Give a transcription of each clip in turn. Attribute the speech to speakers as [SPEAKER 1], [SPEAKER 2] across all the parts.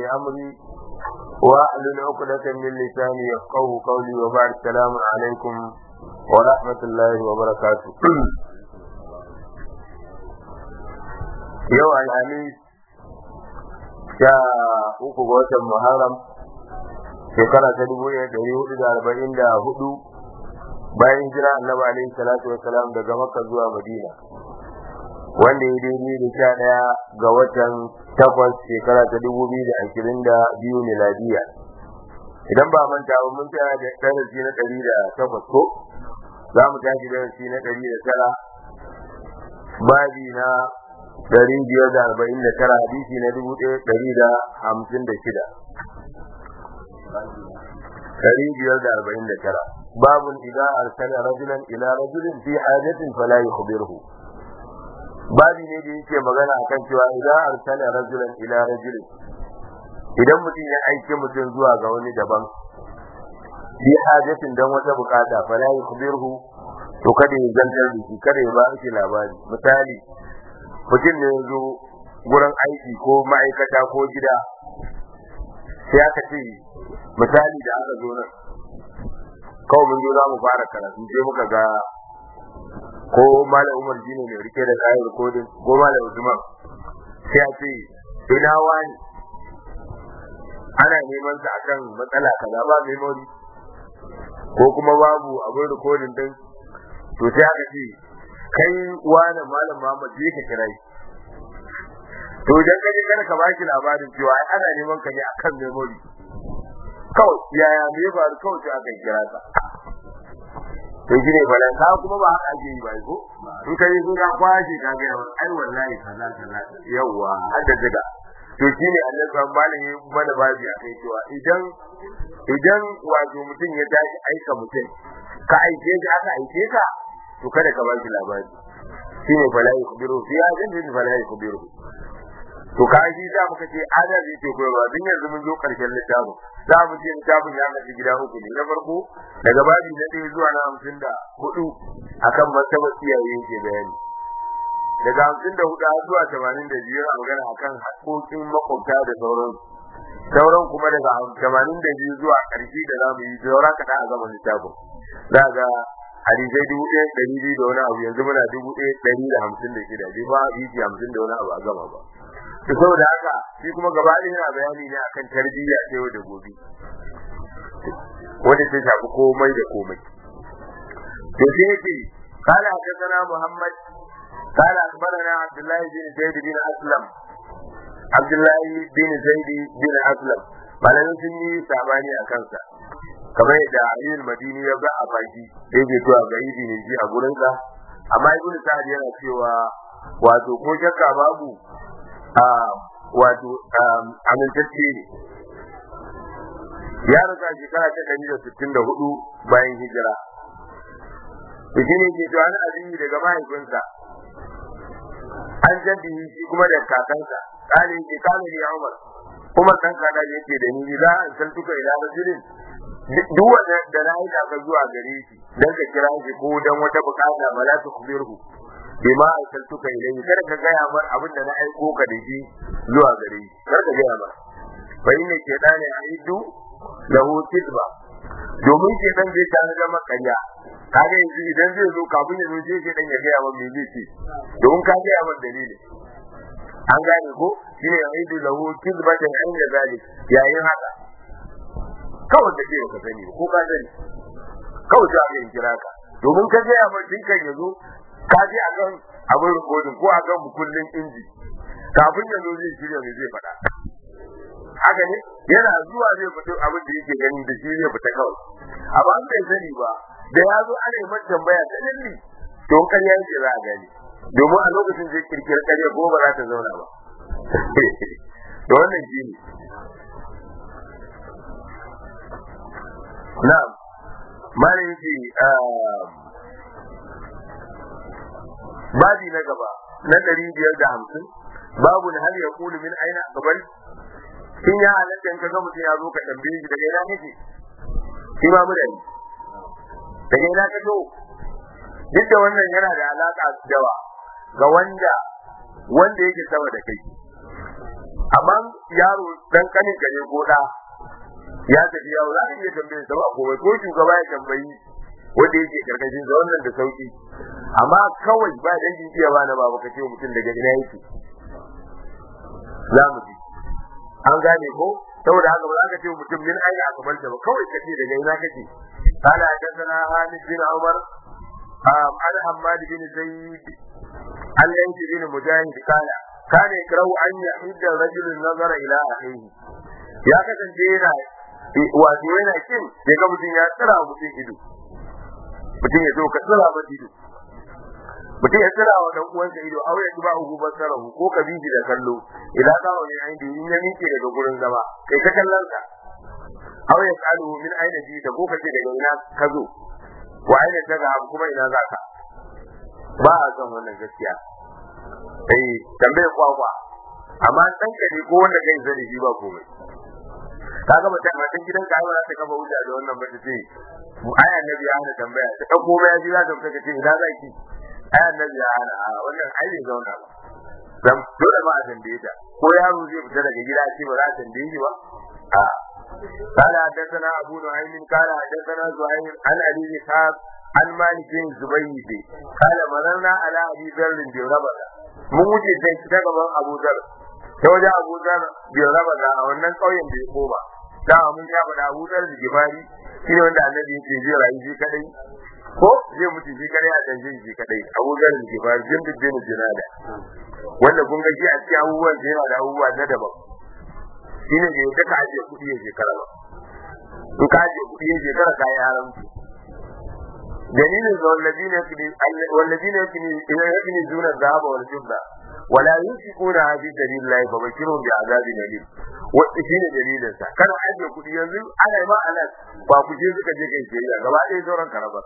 [SPEAKER 1] أمري واحلل عقدة من لساني يفقهوا قولي وبعد السلام عليكم ورحمة الله وبركاته. يوم الخميس sha uku ga watan Muharram shekara ta 1444 bayan hijira Annabi alaihi salatu wassalam daga Makka zuwa Madina, wanda ya daidai da 11 ga watan 8 shekara ta 2022 miladiya. Idan ba manta ba mun tsaya da darasi na 108 ko za mu tashi darasi na 109 babi na 549 hadisi na 1546 babun idza arsala rajulan ila rajulin fi hajatin fala yukhbiruhu. babi ne da yake magana akan cewa idza arsala rajulan ila rajulin, idan mutum ya aike mutum zuwa ga wani daban fi hajatin dan wata bukata fala yukhbiruhu, to kada ya zantar da shi, kada ya ba shi labari. Misali, mutum ne ya zo gurin aiki ko ma'aikata ko gida, sai aka ce misali da aka zo nan kawai mun zo za mu fara karatu sai muka ga ko malam Umar Jini ne rike da kayan recording ko malam Usman, sai a ce ina wani ana neman sa akan matsala kaza, ba memory ko kuma babu abin recording din, to sai aka ce kai wani malam Muhammad je ka kira shi. To idan ka je kana ka baki labarin cewa ai ana neman ka ne akan memory, kawai yaya me ya faru, kawai sai aka kira ka. To shine falan ka kuma ba haka ake yi ba ko in kai sun ka kwashi ka ga ai wallahi kaza kaza yawa hadda daga. To shine Allah san malami mana babi akai cewa idan wato mutum ya tashi aika mutum, ka aike shi aka aike ka, to kada ka ba shi labari. Shine fala yukhbiru fi hadin fala yukhbiru. To kaji da muka ce adabi ce koyarwa, din yanzu mun zo karshen littafin. Za mu ce littafin ya kashi gida uku ne. Na farko daga babi na 1 zuwa na 54 akan martaba iyaye yake bayani. Daga 54 zuwa 82 a magana akan haƙoƙin makwabta da sauran kuma daga 82 zuwa ƙarshe da zamu yi saura kada a gaban littafin. Za ga hadisai 1200 da wani abu, yanzu muna 1156, bai ba hadisi 50 da wani abu a gaba ba. To saboda haka shi kuma gaba ɗaya yana bayani ne akan tarbiyya ta yau da gobe, wanda ta shafi komai da komai. To sai yake قال حدثنا محمد قال أخبرنا عبد الله بن زيد بن أسلم malamin sun yi sabani a kansa, kamar yadda Aliyu Madini ya ga a baki da yake cewa gaibi ne shi a gurinsa, amma Ibn Sa'd yana cewa wato ko shakka babu amintacce ne. Ya rasa shekara ta 164 bayan hijira. To shi ne ke cewa abin daga mahaifinsa, an jaddi shi kuma da kakansa, kale ke kame ne Umar dan kada yake da ni za an san tuka ila rajulin, duk wanda da na yi ka zuwa gare shi dan ka kira shi ko dan wata bukata, bala ta kubirhu bima arsaltuka ilayhi, kada ka gaya mar abin da na aiko ka da shi zuwa gare shi, kada ka gaya mar. Fa inna shaytana ya'idu lahu kitba, domin shaytan zai tana da makariya. Kaga yanzu idan zai zo kafin ya zo sai shaytan ya gaya mar me zai ce, don ka gaya mar dalili. An gane ko shine ya'idu lahu kitbatan inda zalik, yayin haka kawai da ke ka sani ko ka sani kawai za ka kira ka, domin ka gaya mar dinkan ya zo ka je a kan abin rikodin ko a kan mukullin inji, kafin yanzu zai shirya mai zai faɗa. Haka ne, yana zuwa zai fito abin da yake gani da shi zai fita kawai. Amma an bai sani ba, da ya zo ana yi mata tambaya ta lalli, to ƙarya yake za a gani, domin a lokacin zai kirkiri ƙarya ko ba za ta zauna ba. Da wannan shi ne. Na'am, malam yake babi na gaba na 550, babu hal ya kulu min aina qabal. Shin ya halatta in kaga mutum ya zo ka tambaye shi daga ina kake? Shi ma mu da ni. Daga ina ka zo? Duk da wannan yana da alaka da ga wanda yake sama da kai. amma yaro dan kanin ka ne ko da ya tafi yawo za ka iya tambaye sa ba komai ko shugaba ya tambayi wanda yake karkashin da wannan da sauki amma kawai ba dangin iya ba na baba kace mutum daga ina yake za mu ji an gane ko saboda haka ba za ka ce mutum min aina aka balta ba kawai kace daga ina kake kana hadathana Hamid bin Umar an Hammad bin Zaid al-Layth bin Mujahid kana yakrau an yahidda rajul nazara ila akhihi ya kasance yana wato yana kin ya ga mutum ya tsira mutum ido mutum ya zo ka tsira masa ido mutum ya tsira wa dan uwansa ido aure ya ba ugu basarahu ko ka biji da kallo idan ka wani aidi in ya miƙe daga gurin zama kai ta kallon ka aure ya tsalu min aina ji da ko ka ce daga ina ka zo wa aina ta ga kuma ina za ka ba a san wannan gaskiya tambayar kwakwa amma dan ka ne ko wanda kai zai ji ba komai kaga mutum matan gidan ka ba ta kafa wuta da wannan ba ta ce aya annabi ya hana tambaya ta dauko ba ya ji za ta fita ce ina za ki aya annabi ya hana wannan ai bai zauna ba dan dole ma a tambaye ta ko yaro zai fita daga gida ce ba za a tambaye shi ba قال حدثنا أبو نعيم قال حدثنا زهير عن أبي إسحاق عن مالك بن زبيد قال مررنا على أبي ذر بربذا mun wuce sai ta gaban Abu Dhar ta wajen Abu Dhar bai raba da wannan kauyen bai koma da mun ya faɗa Abu Dhar da Gifari shine wanda Annabi yake zai rayu shi kadai ko zai mutu shi kadai a dan shi kadai Abu Dhar da Gifari jin bin jinada wanda kun ga shi a cikin abubuwan da yana da abubuwa na daban shine ne da ka aje kudi ya shekara ba in ka aje kudi ya shekara kai haramci dalilin ga والذين يكنزون الذهب والفضة ولا ينفقونها في سبيل الله فبشرهم بعذاب أليم shine dalilin sa kana aje kudi yanzu ana ma alat ba ku je suka je kai kiyaya gaba ɗaya sauran karaba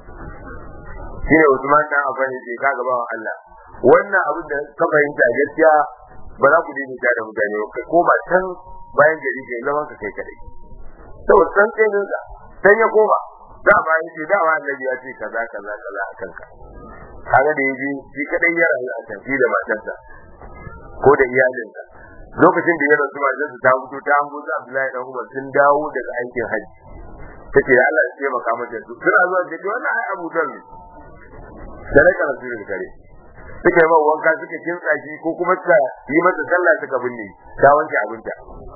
[SPEAKER 1] shine Usman dan Affan ce ka gaba Allah wannan abin da ka fahimta gaskiya ba za ku dini ta da mutane ko ba can bayan gari kai zaman ka kai kadai saboda san tsayin sa sai ya koma da ba yake da wa Annabi ya ce kaza kaza kaza akan ka kaga da yaji shi kadai ya rayu a tafi da matarsa ko da iyalinsa lokacin da ya rasu matarsa ta fito ta hango da Abdullahi dan Umar sun dawo daga aikin haji tace Allah ya taimaka mata su suna zuwa da wannan ai Abu Dhar ne sai ka rasu da kare suka yi wanka suka kinsa shi ko kuma suka yi masa sallah suka binne ta wanke abinta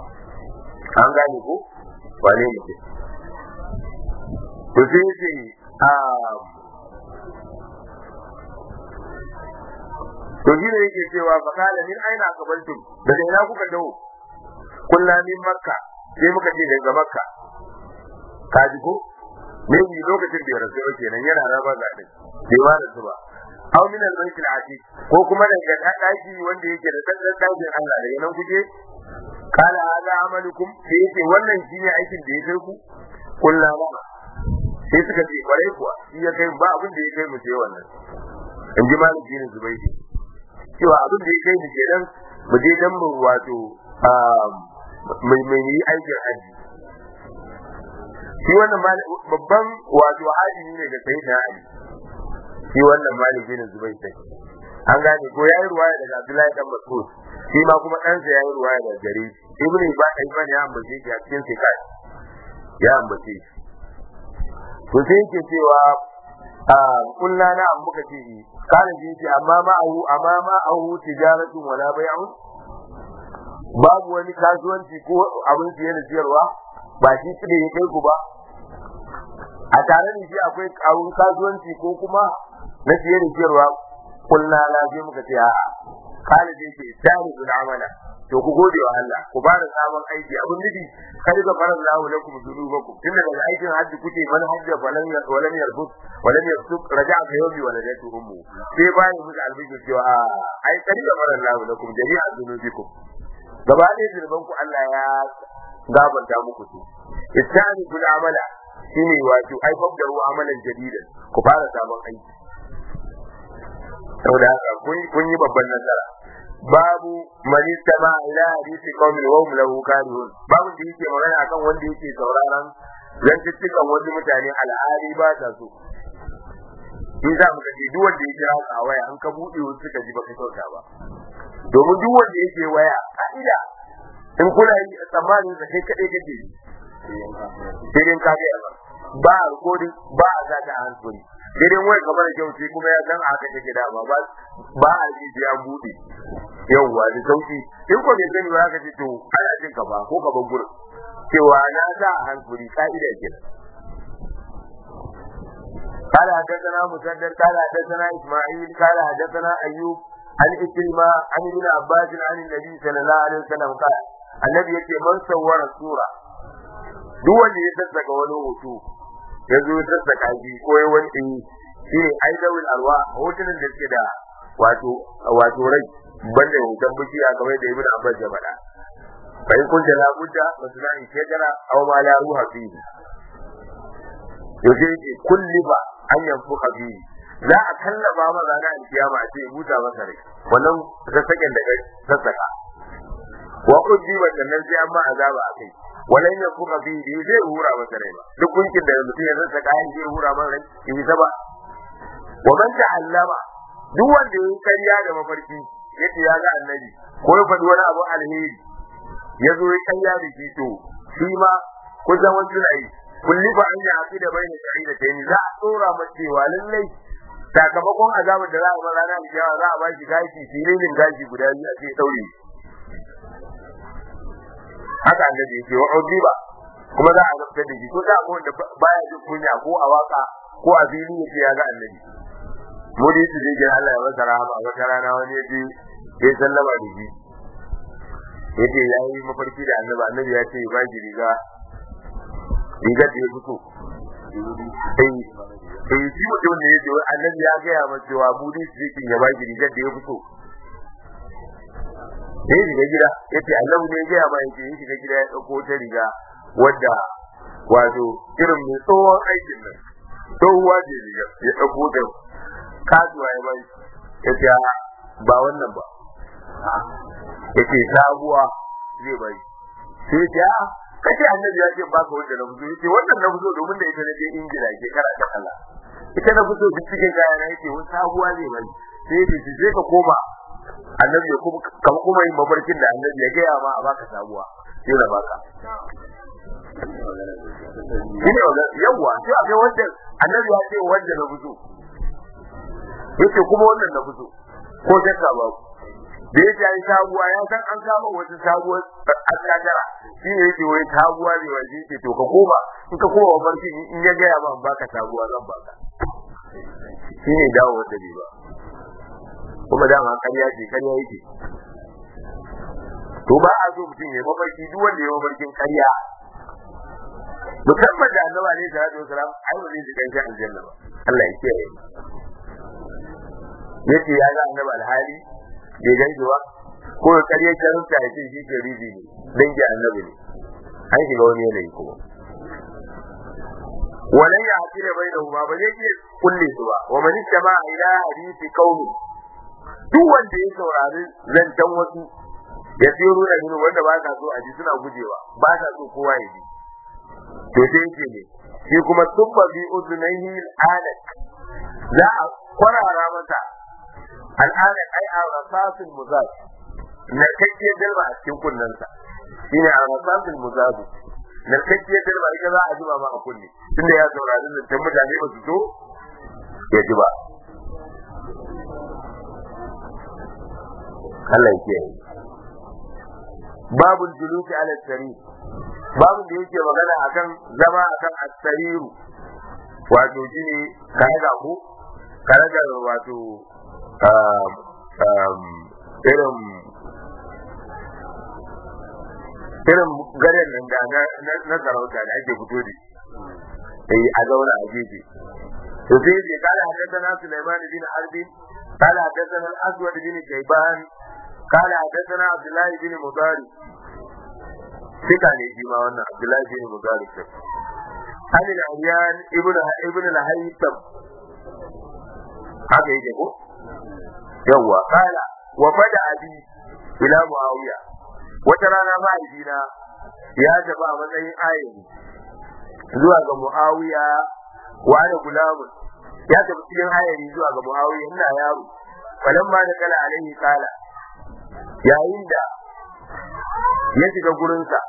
[SPEAKER 1] an gane ko wane ne to sai ce to shi ne yake cewa fa kala min aina kabaltum daga ina kuka dawo kullu min makka sai muka ce daga makka kaji ko ne ni lokacin da ya rasu kenan yana raba ga din bai ba da su ba aw min al-bayt al-atiq ko kuma daga daki wanda yake da daddan dakin Allah daga nan kuje kala hada amalukum sai yake wannan shine aikin da ya kai ku kullu sai suka ce kwarai kuwa shi ya kai ba abin da ya kai mu sai wannan in ji Malik bin Zubaydi cewa abin da ya kai mu kenan mu je dan mu wato mai yi aikin haji shi wannan babban wato haji ne ga sayyidina Ali shi wannan Malik bin Zubaydi an gane ko yayi ruwaya daga Abdullahi dan Mas'ud shi ma kuma ɗansa yayi ruwaya daga gare Ibn Ibn ya ambace shi a cikin sai ya ambace shi to sai yake cewa kullu na an muka ce kana ji ce amma ma ahu tijaratun wala bai'un babu wani kasuwanci ko abin siye da siyarwa ba shi tsire ya kai ku ba a tare da shi akwai abin kasuwanci ko kuma na siye da siyarwa kullu na sai muka ce a'a kana ji ce tsari da amana to ku gode wa Allah ku fara sabon aiki abin nufi kada ga faran lahu lakum dunubakum tunda daga aikin hajji kuke man hajja walam yarfut walam yasuk raja'a ka yawmi waladatu ummu sai bayan muka albiji cewa ai kada ga faran lahu lakum jami'a dunubikum gaba ne zurban ku Allah ya gabanta muku su istani kul amala shine wato ai fabda amalan jadidan ku fara sabon aiki saboda haka kun yi babban nasara babu man istama ila hadisi qaumin wa hum lahu karihun babu da yake magana akan wanda yake sauraron zantuttukan wasu mutane al'ali ba ta so in za mu kace duk wanda yake haka a waya an ka bude wasu suka ji baka sauka ba domin duk wanda yake waya ka'ida in kuna yi tsammanin da kai kadai kake sai dai ka ga ba recording ba a zaka hankali sai dai wai kamar kyauci kuma ya san haka take da ba a ji ya bude yawwa da sauki in ko bai sani ba ka ce to ana jin ka ba ko ka bar gurin cewa na za a hankali ka'ida kenan. قال حدثنا مسدد قال حدثنا اسماعيل قال حدثنا ايوب عن إكرمة عن ابن عباس عن النبي صلى الله عليه وسلم قال النبي يقول من صور الصورة duk wanda ya sassaka wani hoto ya zo ya sassaka shi ko ya wani shi ne aidawul alwa hotunan da suke da wato rai banda hoton bishiya kamar da ibn Abbas ya faɗa fa in kunta la budda masna'i shajara aw ma la ruha fihi yace kulliba an yanfuka fihi za a kallaba ma ranar alkiyama a ce buta masa rai wannan sassaken da kai sassaka wa ujiba sannan sai amma azaba akai walan yakuka fi da zai hura masa rai ba duk gunkin da mutum ya sassaka ya zai hura masa rai in ta ba wa man ta'allama duk wanda yayi kariya da mafarki yace ya ga annabi ko ya faɗi wani abu alheri ya zo ya kariya da shi to shi ma ko zaman tunai kullifa an ya aqida bayna shahidatayn za a tsora masa cewa lallai sakamakon azabar da za a bar ranar alkiyama za a ba shi gashi filin gashi guda biyu a ce daure haka annabi yake wa ujiba kuma za a gafta da shi ko da ko wanda baya jin kunya ko a waka ko a fili yake ya ga annabi mudi su je Allah ya masa rahama wata rana wani yaje ya sallama da shi yace yayi mafarki da annabi ya ce ba shi riga da ya fito shi mutum ne yace annabi ya ga ya masa cewa mudi su je ya ba shi riga da ya fito sai shiga gida yace annabi ne ya ma yace shi shiga gida ya dauko ta riga wadda wato irin mai tsohon aikin nan tsohuwa ce riga ya dauko ta kasuwa ya bai yace ba wannan ba yace sabuwa zai bai sai ya kace annabi ya ce ba ka wanda na fito yace wannan na fito domin da ita ne Ingila ke kara ta Allah ita na fito duk cikin kayana yace wani sabuwa zai bai sai ka koma annabi ya kuma yin mafarkin da annabi ya gaya ma a baka sabuwa sai na baka shine yawa sai a kai wanda annabi ya ce wanda na fito yace kuma wannan na fito ko shakka ba da yake ai sabuwa ya san an kama wata sabuwar akadara shi ne yake wai sabuwa ne wai yake to ka koma in ka koma mafarkin in ya gaya ma baka sabuwa zan baka shine dawo wanda bai ba kuma dama ƙarya ce ƙarya yake to ba a so mutum ya mafarki duk wanda ya mafarkin ƙarya musamman da annabi ne sallallahu alaihi wasallam ai ba zai shiga cikin aljanna ba Allah ya kiyaye yace ya ga annabi alhali bai ganshi ba ko ƙarya karanta ya ce shi ke ribi ne dangi annabi ne an shiga wani yanayi kuma walan ya hakira bainahuma ba zai iya kulle su ba wa man istama ila hadisi qaumi duk wanda ya saurari zancen wasu ya tsiro da nuna wanda ba ta so a ji suna gujewa ba ta so kowa ya ji to sai yake ne shi kuma subba bi udunaihi al'adat za a kwarara masa al'adat ai a rasasul muzab na kakkiyar dalma a cikin kunnensa shine a rasasul muzab na kakkiyar dalma ita za a jima ma a kunne tunda ya saurari zancen mutane ba su so ya ji ba Allah yake yi babul julusi ala sarir babun da yake magana akan zama akan as-sariru wato shine kaga ko karagar wato irin garin nan da na sarauta da ake fito da a zauna a gefe to sai ya kala hadathana Sulaiman bin Harbi قال حدثنا الأسود بن شيبان قال حدثنا عبد الله بن مضاري ثقة فيما وانا عبد الله بن مضاري عن العيان ابن الهيثم haka yake ko yawa kala wa fada abi ila muawiya wata rana mahaifina ya tafi a matsayin ayyuka zuwa ga muawiya wa ana gulamun ya tafi cikin hayari zuwa ga muawiya ina yaro falan ma da kala alaihi kala yayin da ya shiga gurinsa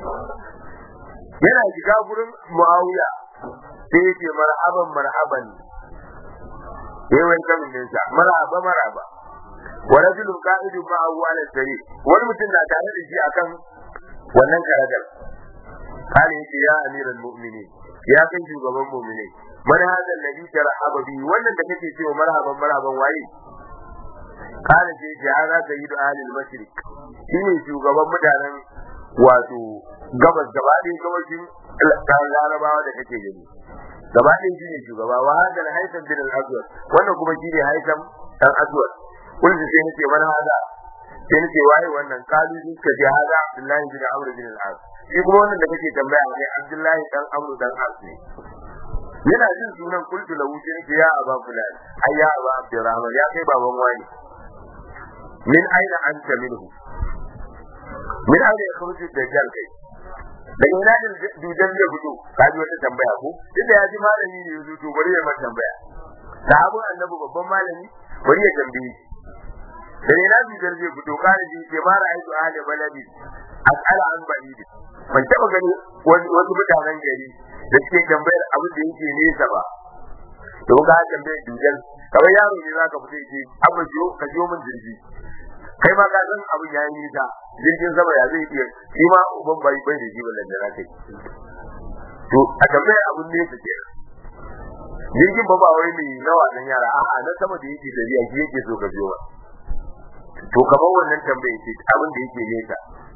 [SPEAKER 1] yana shiga gurin Muawiya sai yake marhaban yayin kamin dinsa maraba wa rajulun qa'idun ma'ahu ala sari wani mutum na tare da shi akan wannan karagar kale yake ya amiral mu'minin ya kai shugaban mu'mini man hada alladhi tarhaba bi wannan da kake cewa marhaban waye kale sai ya hada sayyidu ahli al-mashriq shine shugaban mutanen wato gabas gaba ɗaya gabashin larabawa da kake gani gaba ɗaya shine shugaba wa hada al-haytham bin al-aswad wannan kuma shine haytham dan aswad kullu sai nake mana hada sai nake waye wannan kalu suka ji hada abdullahi bin amr bin al-as shi kuma wannan da kake tambaya ne abdullahi dan amr dan as ne yana jin sunan kullu lahu sai nake ya aba fulan ayya aba abdurrahman ya kai baban wani min aina anta minhu min aina yakhruju dajjal kai da ina din dujan zai fito kaji wata tambaya ko inda ya ji malami ne yazo to bari ya mata tambaya sahabun annabi babban malami bari ya tambaye da ina dujan zai fito kaji ji ke mara aitu ahli baladi as'ala an balidi ban taba gani wasu mutanen gari da suke tambayar abin da yake nesa ba to ga tambayar dujan kawai yaro ne zaka fito yake abin jiyo ka jiyo min jirgi kai ma ka san abin yayi nisa jirgin sama ya zai iya shi ma uban bai da shi ballan da kai to a tambayar abin ne take jirgin ba wai mai nawa dan yara a'a na sama da yake da riya shi yake so ka jiyo ba to kamar wannan tambaye ce abin da yake nesa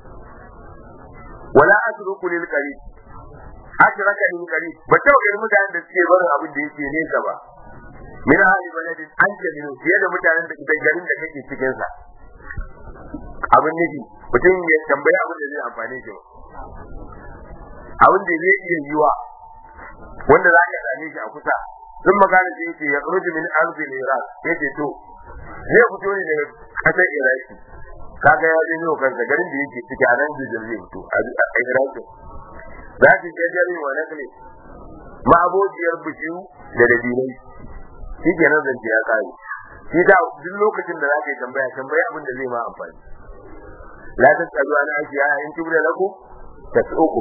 [SPEAKER 1] wala atruku lil qarib atraka lil qarib ba ta ga mutanen da suke barin abin da yake nesa ba min hali baladin an jami'u fiye da mutanen da ke garin da kake cikin sa abin nufi mutum ya tambaya abin da zai amfane shi abin da zai iya yiwa wanda za ka same shi a kusa sun magana shi yake ya kruju min arzi Iran yace to zai fito ne daga kasar Iraki kaga ya je yau kansa garin da yake ciki a nan da zai fito a Iraki za ki ga jari wa nakli ma abokiyar bishiyu da dabilai shi ke nan zance ya kare shi da duk lokacin da za ka yi tambaya abin da zai ma amfani la tasalu an ashiya in tubra lakum tasuku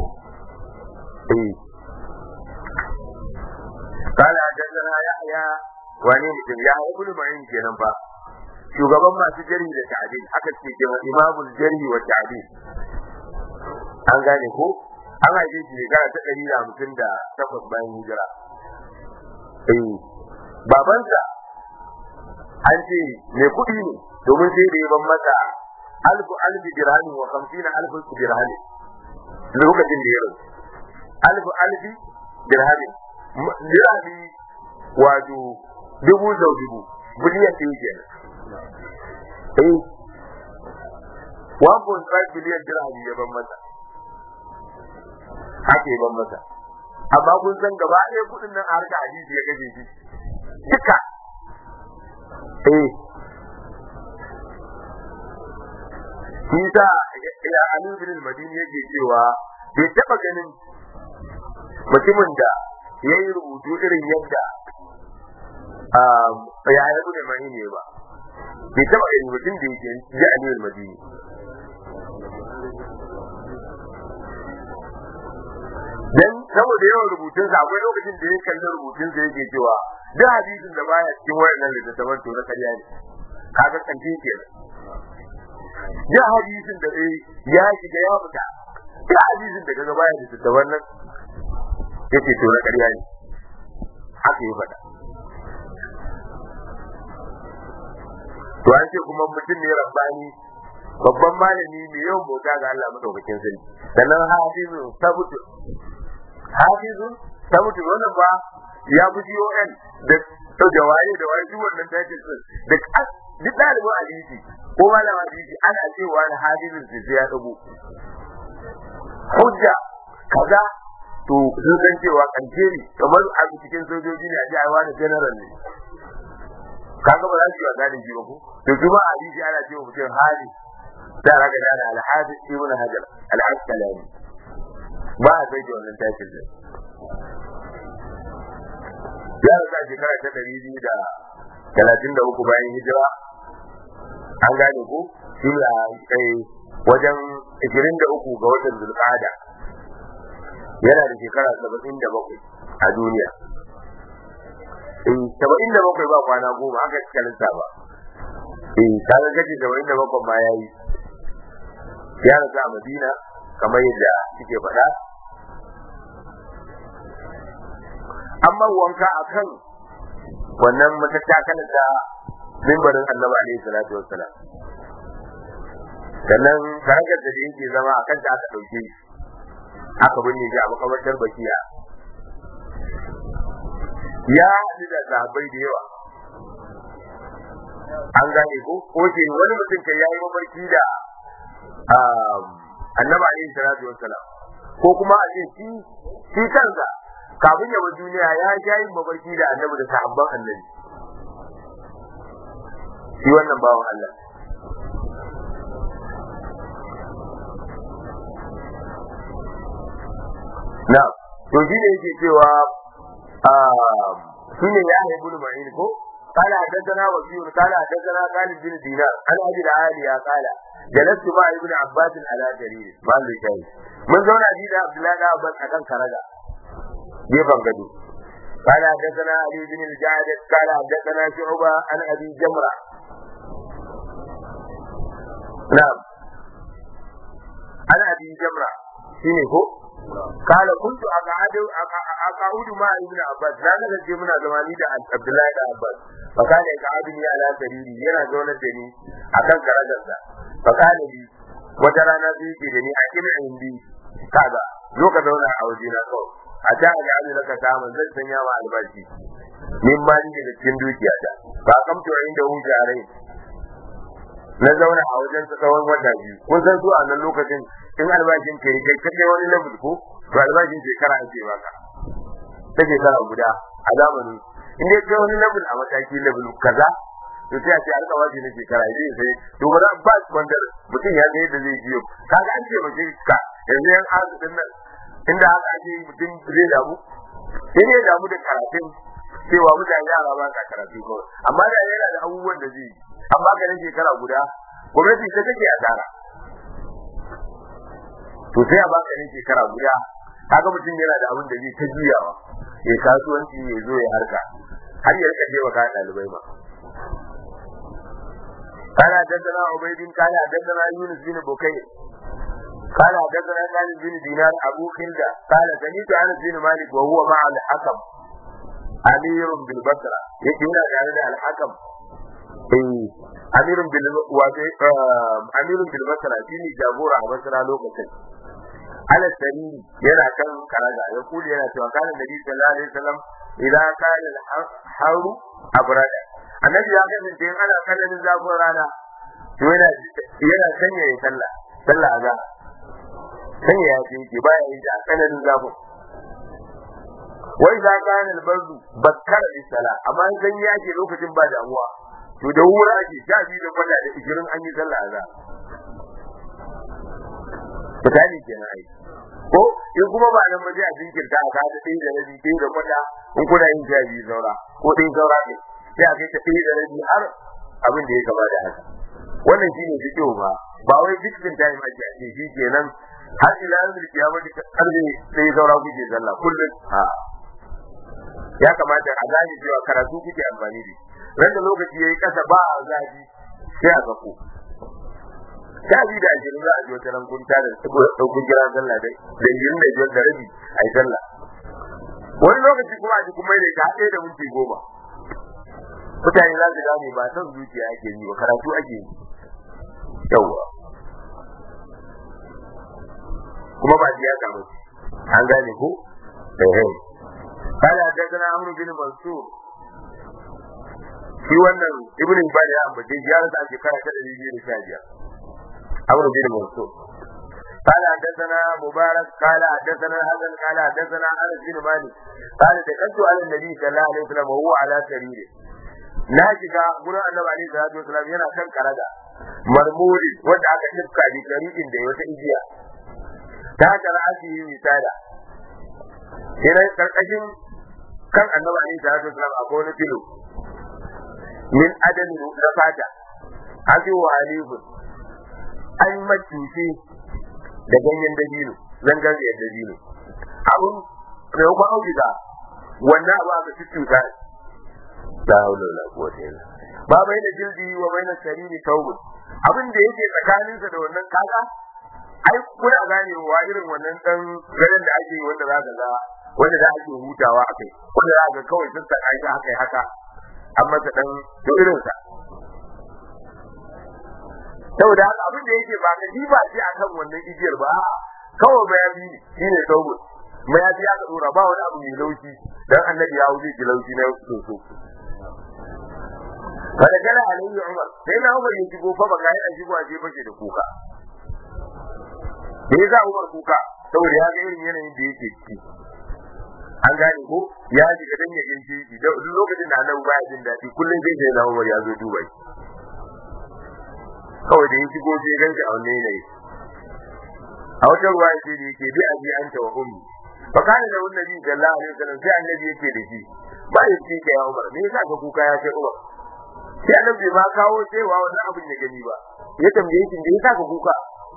[SPEAKER 1] قال حدثنا يحيى wani mutum ya ibn ma'in kenan fa shugaban masu jarhi da ta'dil aka ce kenan imamul jarhi wa ta'dil an gane ko an haife shi ne gara ta 158 bayan hijira babansa an ce mai kuɗi ne domin sai da yaban masa alfu dirhami wa 50,000 dirhami lokacin da ya rasu alfu dirhami dirhami wato 1000 biliyan ɗin kenan 1.5 biliyan dirhami ya ban masa ake ban masa amma kun san gaba ɗaya kuɗin nan a harka hadisi ya gaje shi duka shi sa ya Ali bin al-Madini yake cewa bai taɓa ganin mutumin da ya yi rubutu irin yadda ya haifu da mai ne ba bai taɓa ganin mutum da yake ji Ali bin al-Madini dan saboda yawan rubutunsa akwai lokacin da ya kalli rubutunsa yake cewa duk hadisin da baya cikin wayannan littattafan to na ƙarya ne kaga kantin kenan duk hadisin da ya shiga ya fita duk hadisin da kaga baya littattafan nan yake to na ƙarya ne haka ya faɗa to an ce kuma mutum ne rabbani babban malami mai yawan bauta ga Allah madaukakin sarki sannan hafizun sabutu wannan ba ya fi GON da jawaye da wani wannan tashi da duk dalibin hadisi ko malama hadisi ana cewa na hadisin sai ya dago hujja kaza to sun san cewa kankeri kamar a cikin sojoji ne a ji aiwa da general ne kaga ba za su yi wa gadin ji ba ko to kuma hadisi ana cewa mutum hali da raga da al-hadis ibn hajar al-asqalani ba a sai da wannan tashin din ya rasa shekara ta 233 bayan hijira an gane ko shi wajen 23 ga watan Zulqa'ada yana da shekara 77 a duniya. 77 ba kwana goma haka kalanta ba. Kaga gaji 77 ma yayi. Ya rasu a Madina kamar yadda suke faɗa. Amma wanka akan wannan matattakalar da mimbarin Annabi alaihi salatu wassalam. Sannan karagar da yake zama akan ta aka dauke shi aka binne shi a makabartar Bakiya. Ya haɗu da sahabbai da yawa. An gane ko ce wani mutum kai yayi mafarki da Annabi alaihi salatu wassalam ko kuma a ce shi kansa kafin ya bar duniya ya jayi mafarki da Annabi da sahabban Annabi. Shi wannan bawan Allah. Na, to shi ne yake cewa shi ne ya haibu da ma'in ko? Kala haddana wasiyur, kala haddana Khalid bin Dinar, an abi da Aliya kala, jalastu ma ibn Abbas ala jarir, ba zai kai. Mun zauna ji da Abdullahi da Abbas akan karaga. Gefen gado. Kala haddana Ali bin al-Ja'd, kala haddana Shu'ba an Abi Jamra. Na'am. Ana Abi Jamra shine ko? Kala kuntu aqa'udu ma ibn Abbas na nace muna zamani da Abdullahi da Abbas fa kana ka'aduni ala sariri yana zaunar da ni akan karagarsa fa kana bi wata rana sai yake da ni a kina indi kaga zo ka zauna a waje na kawai a ta ga an laka samun zan sanya ma albashi min ma ni daga cikin dukiya ta ba kamto inda huja rai na zauna a wajen tsawon wata biyu kun san su a nan lokacin in albashin kai kai wani level ko to albashin shekara ake baka ta shekara guda a zamanin in dai kai wani level a mataki level kaza to sai a ce an kawaje na shekara zai sai to ba ba wanda mutum ya ga yadda zai biyo kaga an ce mutum ka yanzu yan azu din nan inda haka ake mutum zai damu sai ne damu da karatun cewa mutane yara ba ka karatu kawai amma da yana da abubuwan da zai amma ga nan shekara guda gwamnati ta take asara to sai a baka ne shekara guda kaga mutum yana da abin da zai ta juyawa ya kasuwanci ya zo ya harka har ya rika jewa ka dalibai ma kana daddana ubaydin kana daddana yunus bin bukayr kana daddana Khalid bin Dinar Abu Khilda kana sanitu Anas bin Malik wa huwa ma'a al-Hakam amirun bil Basra yake yana tare da al-Hakam amirun bil Basra shine jagora a Basra lokacin ala sariri yana kan karaga ya kuli yana cewa kana nabi sallallahu alaihi wasallam idan kana al-haru abrada annabi ya kasance in ana kallon zafin rana to yana sanya ya sallah azza sanya ya ce baya yin da kallon zafin wai za kana al-bardu bakkara bis-sala amma in ya ce lokacin ba damuwa to da wura ake shafi da kwalla da 20 an yi sallah azza misali kenan ai ko in kuma ba nan maje a jinkirta a ka da dai da rabi dai da kwata in kuna yin jabi zaura ko dai zaura ne sai a kai ta dai da rabi har abin da ya gaba da haka wannan shine fito ba wai dukkan time ake ake shi kenan har ila yau kiyama da karbe sai zaura kuke sallah kullun ya kamata a gane cewa karatu kuke amfani da randa lokaci yayi kasa ba zafi sai a gako tabi da ajin za a ji wata ran kun tare da ɗaukun kiran sallah dai da yin da jiyar da rabi a yi sallah wani lokaci kuma a ji kuma da ka haɗe da minti 10 mutane za su gane ba son zuciya ake yi ba karatu ake yi yawwa kuma ba ji ya samu an gane ko kala da kana amru bin mansur shi wannan ibn Hibban ya ambace ya rasa a shekara ta 215 عمرو بن منصور قال حدثنا مبارك قال حدثنا حسن قال حدثنا انس بن مالك قال دخلت على النبي صلى الله عليه وسلم وهو على سريره na shiga gurin annabi alaihi salatu wasallam yana kan karaga marmuri wanda aka shifka da karikin da wata igiya ta kara ake yi misala yana karkashin kan annabi alaihi salatu wasallam akwai wani filo min adami na fata azu wa alifun an macuce da ganyen dabino zangariyar dabino abun da ya auduga wannan abu aka cuta la haula wala quwwata illa ba bai da jildi wa bai da sariri tawbun abin da yake tsakaninsa da wannan kaga ai kuna gane wa irin wannan dan garin da ake wanda za ka ga wanda da ake hutawa akai wanda za ka kawai sun saka shi haka amma ta dan to irin sa saboda haka abin da yake ba ka diba shi akan wannan igiyar ba kawai bayani shine tawbun mayafi aka dora ba wani abu mai laushi dan annabi ya wuce ki laushi na soso kada gala alayhi umar sai na umar ya shigo fa baka yana shigo a jefa shi da kuka me yasa umar kuka saboda ya ga irin yanayin da yake ciki an gane ko ya shiga dan ya gince shi da lokacin da annabi baya jin daɗi kullum sai na umar ya zo duba shi kawai da ya shigo sai ganshi a wannan yanayi a wata ruwa ce da yake bi abi anta wa ummi fakana da wannan nabi sallallahu alaihi wasallam sai annabi yake da shi ba ya ce ya umar me yasa ka kuka ya kai umar sai annabi ba kawo cewa wannan abin ya gani ba ya tambaye shi me yasa ka kuka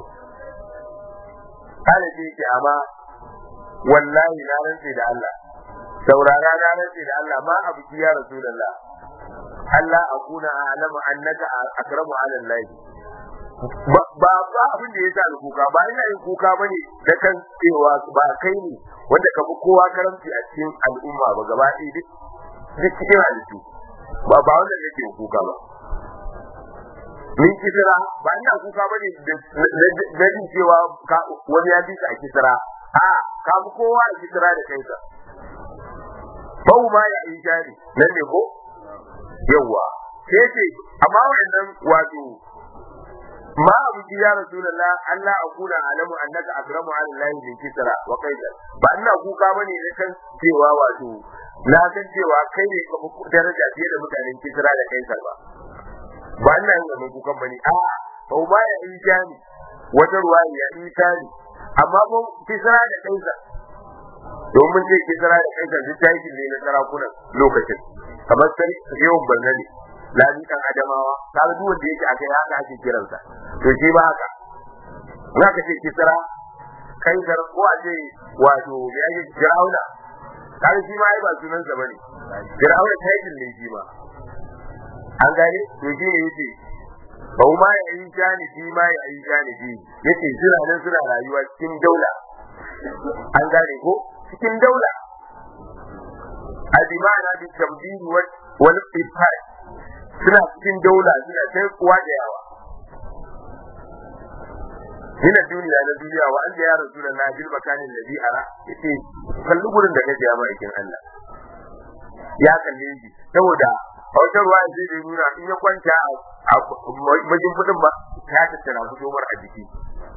[SPEAKER 1] kana ce ki amma wallahi na rantsi da Allah saurara na rantsi da Allah ma abu ya rasulullah Allah akuna a'lamu annaka akramu ala Allah ba abin da yasa ni kuka ba ina yin kuka bane da kan cewa ba kai ne wanda ka fi kowa karamci a cikin al'umma ba gaba ɗaya duk cikin halittu ba wanda yake kuka ba min kisira ba ina kuka bane da jin cewa wani ya bisa a kisira a ka fi kowa a kisira da kansa bau ma ya yi jari nan ne ko yawa sai ce amma wannan wato ma abu ya rasulullah Allah akuna alamu annaka akramu ala Allah min kisra wa qaisar ba ina kuka bane da kan cewa wato na san cewa kai ne ka daraja fiye da mutanen kisra da kaisar ba ina yin wannan kukan bane a ba ba ya yi jani wata ruwa ya yi tani amma ba kisra da kaisar domin ce kisra da kaisar duk tayi ne na sarakunan lokacin kamar sai yawan barnani lami kan adamawa kaga duk wanda yake akai haka ake kiransa to shi ba haka za ka ce kisra kaisar ko a ce wato ya yi fir'auna kaga shi ma ai ba sunansa bane fir'auna tayin ne shi ba an gane to shi ne yace ba ma ya yi jani shi ma ya yi jani shi yace suna nan suna rayuwa cikin daula an gane ko cikin daula adimana bi tamdid wal ifhad suna cikin daula suna sai kuwa da yawa ina duniya na duniya wa anda ya rasulullah bil makanin ladhi ara yace kallu gurin da kake ya ma'aikin Allah ya kalle shi saboda hautar ruwa zai da nuna in ya kwanta a majin fudin ba ta tattara fito mar a jiki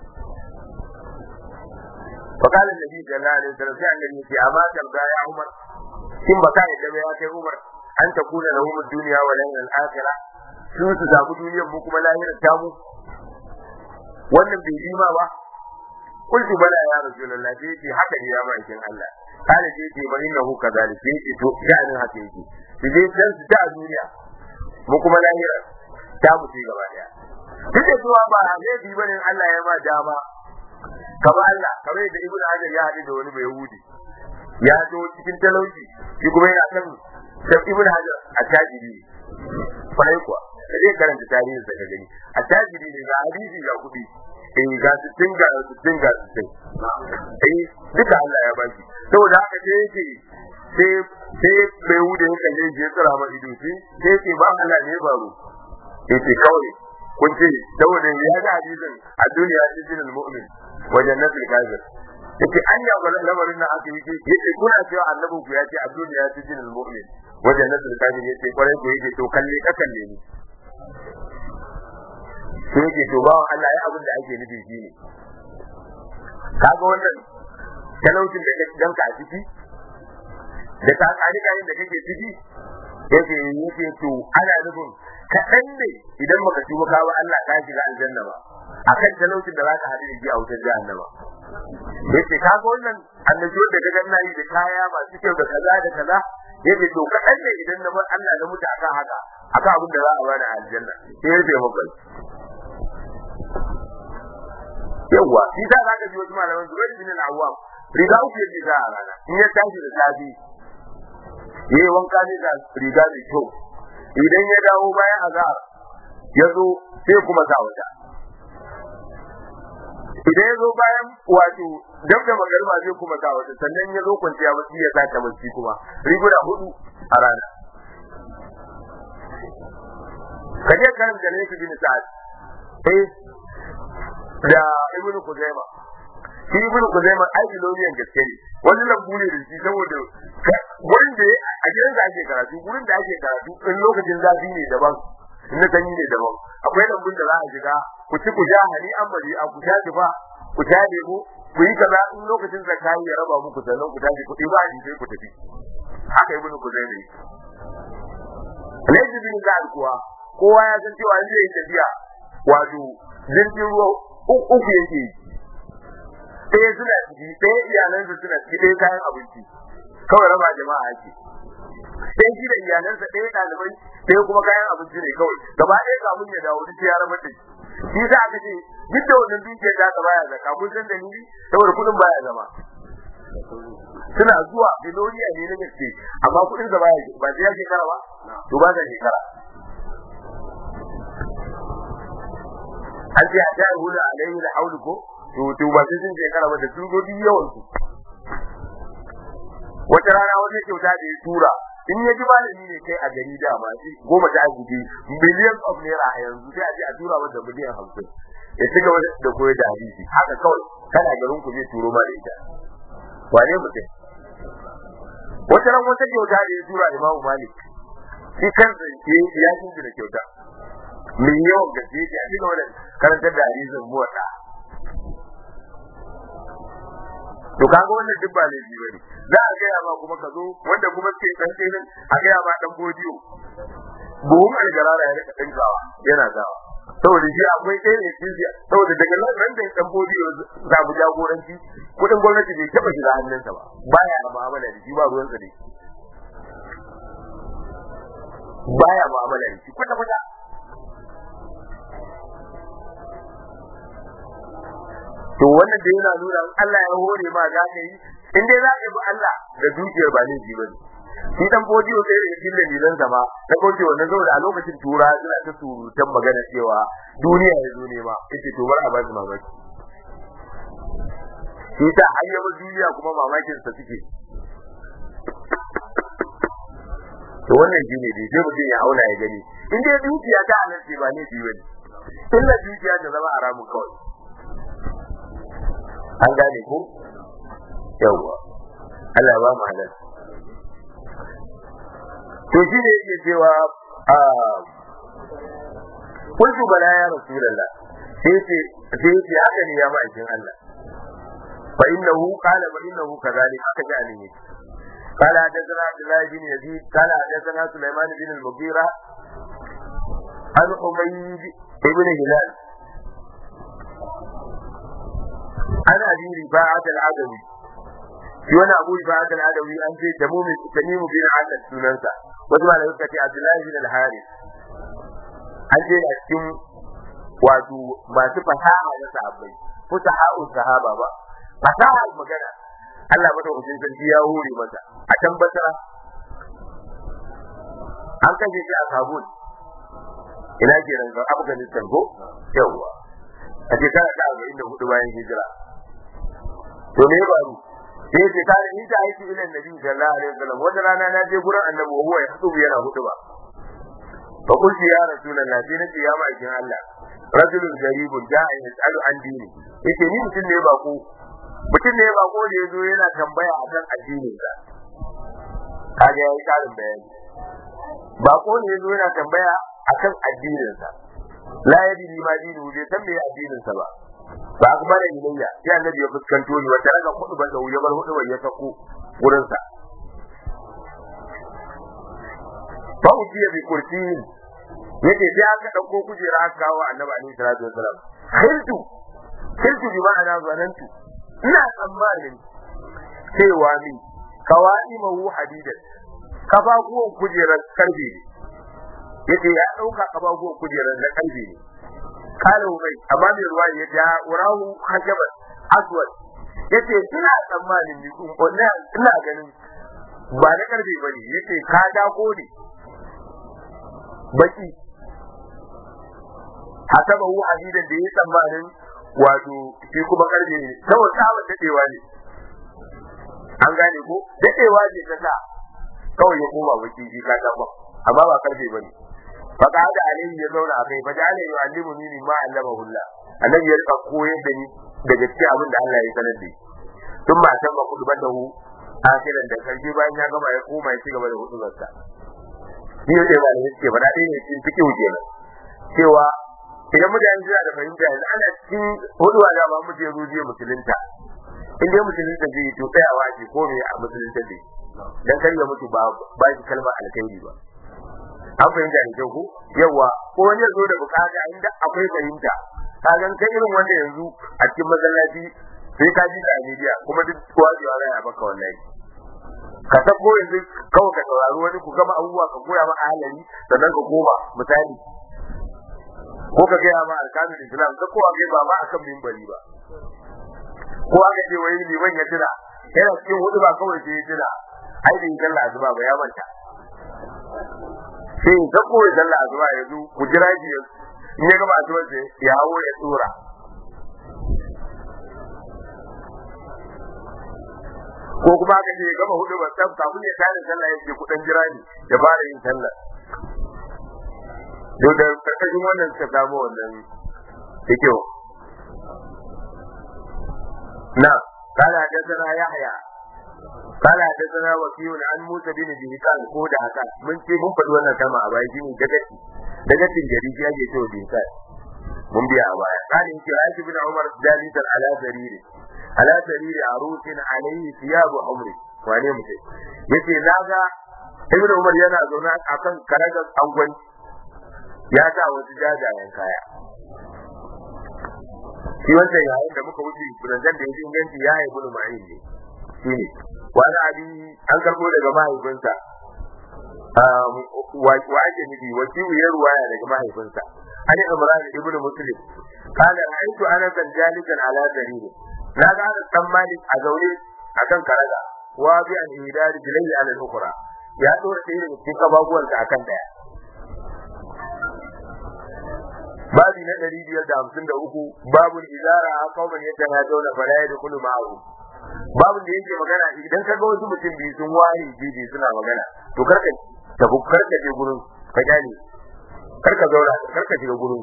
[SPEAKER 1] فقال النبي صلى الله عليه وسلم sai annabi yace amma tamga ya Umar kin baka yadda ya kai Umar an ta kuna lahum ad-dunya wa lahum al-akhirah su zabu duniyar mu kuma lahirar ta mu wannan bai yi ma ba kullu bala ya rasulullah sai yace haka ne ya ma'aikin Allah kana ce yace bari na huka zalike yace to sha'anin haka yake su je can su ta duniya mu kuma lahirar ta mu ci gaba daya duk da cewa ba laifi bane Allah ya ma dama kamar Allah kamar da Ibn Hajar ya haɗu da wani bai Yahudi ya zo cikin talauci shi kuma yana kan sai Ibn Hajar a tajiri kwarai kuwa sai karanta tarihin sa gani a tajiri ne ga hadisi ga kuɗi ga sittin ga sittin duka Allah ya baki saboda haka sai yake sai bai Yahudi ya kalle shi ya tsara ma ido sai yake ba Allah ne baro yake kawai kun ce saboda ya ga hadisin a duniya cikin mu'min wajen nasil kafir yake anya wannan lamarin nan aka yi yake kuna cewa annabin ku ya ce a duniya cikin mu'min wajen nasil kafir yake kwarai ko yake to kalle ka kalle ni sai yake to ba Allah ya abin da ake nufi shine kaga wannan talaucin da dan ka ciki da ta kani kayan da kake ciki yake to ana nufin kaɗan ne idan baka tuba ka ba Allah ka shiga aljanna ba akan talaucin da zaka haɗu da shi a wutar jahannama yace kaga wannan annabi da kaga ina yi da kaya masu kyau da kaza da kaza yace to kaɗan ne idan na bar Allah na mutu akan haka akan abin da za a bani aljanna sai ya ce maka yawa shi da zaka ji wasu malaman Zubair bin al-Awwam riga uku yake da rana in ya tashi da safi yayi wanka ne da riga mai kyau idan ya dawo bayan azhar ya zo sai kuma sa wata idan ya zo bayan wato dab da magariba zai kuma sa wata sannan ya zo kwanciya ba ya sa ta bacci kuma riguna 4 a rana kaje kan da ne bin Sa'ad da Ibn Khuzaima shi Ibn Khuzaima ideologiyan gaske ne wani lambu ne da shi saboda wurin da a gidan da ake karatu wurin da ake karatu in lokacin zafi ne daban in sanyi ne daban akwai lambun da za a shiga ku ci ku ja hali an bari a ku tafi ba ku tafi ku yi kaza in lokacin zakai ya raba muku sannan ku tafi kuɗi ba ni sai ku tafi haka Ibn Khuzaima ne Laji bin Sa'ad kuwa kowa ya san cewa zai yi tafiya wato jirgin ruwa uku yake ɗaya suna ciki ɗaya iyalansa suna ciki ɗaya kayan abinci kawai raba jama'a ake ɗaya shi da iyalansa ɗaya ɗalibai ɗaya kuma kayan abinci ne kawai gaba ɗaya kamun ya dawo duk ya raba da shi za aka ce duk da wannan dukiyar da aka baya zaka kun san dalili saboda kuɗin baya zama suna zuwa biloniya ne na gaske amma kuɗin sa baya ba sai ya shekara ba to ba ta shekara an ce a jihar hudu alaihi da haulu ko to ba sai sun shekara ba da turgodi yawan su wata rana wani kyauta da ya tura in ya ji malami ne kai a gari da ma shi 10 arziki millions of naira a yanzu sai a je a tura masa miliyan 50 ya ci gaba da koyar da hadisi haka kawai kana garin ku zai turo ma da ita wane mutum wata ran wata kyauta da ya tura Imam Malik shi kansa ya kinji da kyauta min yawan gaske a cikin wannan karantar da hadisin muwatta to kaga wannan duk ba laifi bane za a gaya ma kuma ka zo wanda kuma ke dan kenan a gaya ma dan godiyo buhun algarara ya rika dinkawa yana zawa saboda shi akwai ɗaya ne cikin saboda daga nan da dan godiyo za mu jagoranci kudin gwamnati bai taba shiga hannunsa ba baya mu'amala da shi ba ruwansa ne baya mu'amala da shi kwata kwata to wannan da yana nuna Allah ya hore ma za ka yi in dai za ka bi Allah da dukiyar ba ne ji bane shi dan bodiyo sai da cikin dalilan sa ba na kauce wannan saboda a lokacin tura suna ta surutan magana cewa duniya ya zo ne ma yace to bar a ba su mamaki shi ta ayyaba duniya kuma mamakin sa suke to wannan shi ne dai mutum ya auna ya gani in dai dukiya ta halarci ba ne ji bane illa dukiya ta zama haramun kawai an gane ko yawa Allah ba mu halal to shi ne yake cewa kuntu bala ya rasulullah sai ce haka ne ya ma'aikin Allah fa innahu qala wa innahu kadhalik haka ji alimi قال حدثنا عبد الله بن يزيد قال حدثنا سليمان بن المغيرة عن حميد بن هلال عن أبي رفاعة العدوي يوانا أبو رفاعة العدوي أنت تميم بن عدد سننسى وثم على يسكة عبد الله بن الحارث أنت الأسكم واتو ما تفحاها يسعبي فتحاء الصحابة فتحاء المكانة Allah madaukakin sarki ya hore masa a can Basra an kashe shi a Kabul ina kenan ga Afghanistan ko yawa a shekara ta 44 bayan hijira to ne baro sai ce kare ni ta aiki ila Nabi sallallahu alaihi wasallam wata rana na je gurin Annabi wa huwa yahudu yana hutuba fa kulli ya rasulullahi sai nace ya ma'aikin Allah rajulun garibun ja'a yasalu an dini yace ni mutum ne bako da yazo yana tambaya akan addinin sa kaga yayi karin bayani bako ne yazo yana tambaya akan addinin sa la yadi ma dinu bai san me addinin sa ba kuma da ilayya sai Annabi ya fuskanto ni wata raka kudu ban da ya bar hudu ya sako gurin sa fa ujiya bi kursiyin yake sai aka dauko kujera aka kawo Annabi alaihi salatu wasalam khiltu bi ma'ana zanantu ina tsammanin cewa ni kawai mahu hadidan kafafuwan kujerar karfe ne yake ya dauka kafafuwan kujerar na karfe ne kalu bai amma mai ruwa ya ja urahu hajaban aswad yace ina tsammanin ni kun ina ganin ba na karfe bane yace ka da gode baki hasabahu hadidan da ya tsammanin wato shi kuma karfe ne saboda tsawon dadewa ne an gane ko dadewa ne ta sa kawai ya koma baki shi ka ba amma ba karfe bane faka da alayhi ya zauna a kai fa ja'ala yu'allimuni mimma 'allamahu Allah annabi ya rika koyar da ni daga cikin abin da Allah ya sanar da ni tun ba san ba kudubatahu akiran da karshe bayan ya gama ya koma ya ci gaba da hudubarsa shi ne ba da yake ba dai ne cikin fikihu kenan cewa idan mutane suna da fahimta yanzu ana cikin huduwa da ba mu je rujiya musulunta in dai musulunta zai to tsayawa ce ko me a musulunta zai dan kar ya mutu ba shi kalmar alkhairi ba an fahimta da kyau ko yawa ko wani ya zo da bukata inda akwai fahimta ka gan kai irin wanda yanzu a cikin masallaci sai ka ji da media kuma duk wajewa za a baka wallahi ka sako yanzu kawai ka saurari wani ku gama abubuwa ka koya ma ahalari sannan ka koma misali ko ka gaya ma alkamin islam ka kowa kai ba ma akan mimbari ba ko aka ce wai liman ya tuna yana cikin hudu ba kawai sai ya tuna ai da yin sallah asuba ba ya manta sai ka koyi sallah asuba ya zo ku jira shi in ya gama asuba sai ya hawo ya tsora ko kuma aka ce gama hudu ba tsaf kafin ya tare sallah yake ku dan jira ni ya fara yin sallah to da karkashin wannan suka samu wannan yake na kana da sana Yahya قال حدثنا وكيع عن موسى بن جهكان ko da haka mun ce mun faɗi wannan kalma a baya shine dagatin jariji ake cewa dinka mun biya a baya kana yake Aisha bin Umar dalitan ala sariri arusin alayhi thiyab umri wane muke yace naga Ibn Umar yana zauna akan karagar angon ya sa wasu jajayen kaya shi wannan yayin da muka wuce burandan da yake inganci ya yi bunu ma'in ne shine wani abi an karbo daga mahaifinsa wa ake nufi wakilu ya ruwaya daga mahaifinsa an Imran ibn Muslim kana aitu ana zalikan ala dalil na ga dan Malik a zaune akan karaga wa bi an hidar bilayhi ala al-ukhra ya dora sai daga cikin kababuwan da akan daya babi na 553 babul izara qauman yatanaduna fala yadkhulu ma'ahu babu da yake magana idan ka ga wasu mutum biyu sun ware bibi suna magana to karka je gurin ka gane karka zaura karka shiga gurin